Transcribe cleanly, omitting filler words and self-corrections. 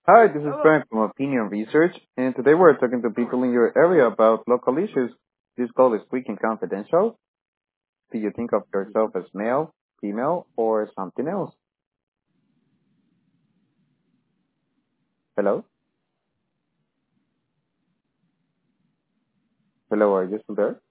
Hi, this is Brian from Opinion Research, and today we're talking to people in your area about local issues. This call is quick and confidential. Do you think of yourself as male, female, or something else? Hello? Hello, are you still there?